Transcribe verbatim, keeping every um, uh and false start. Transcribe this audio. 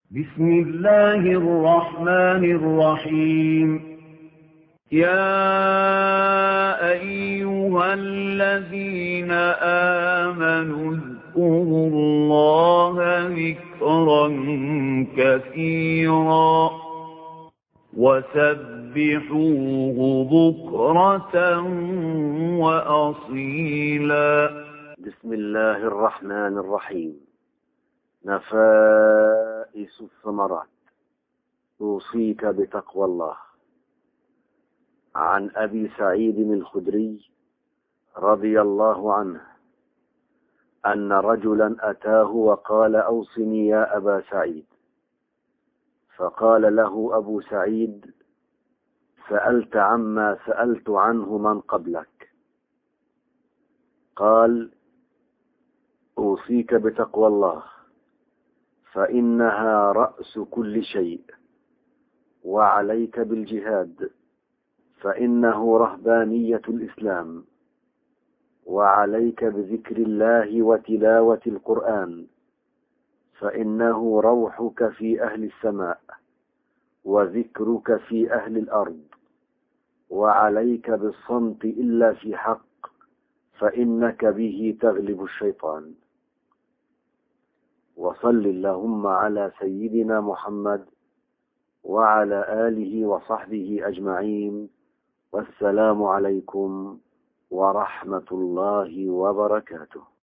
بسم الله الرحمن الرحيم. يا أيها الذين آمنوا اذكروا الله ذكرا كثيرا وسبحوه بكرة وأصيلا. بسم الله الرحمن الرحيم. نفائس الثمرات. أوصيك بتقوى الله. عن أبي سعيد الخدري رضي الله عنه أن رجلا أتاه وقال: أوصني يا أبا سعيد. فقال له أبو سعيد: سألت عما سألت عنه من قبلك. قال: أوصيك بتقوى الله، فإنها رأس كل شيء، وعليك بالجهاد، فإنه رهبانية الإسلام، وعليك بذكر الله وتلاوة القرآن، فإنه روحك في أهل السماء وذكرك في أهل الأرض، وعليك بالصمت إلا في حق، فإنك به تغلب الشيطان. وصل اللهم على سيدنا محمد وعلى آله وصحبه أجمعين، والسلام عليكم ورحمة الله وبركاته.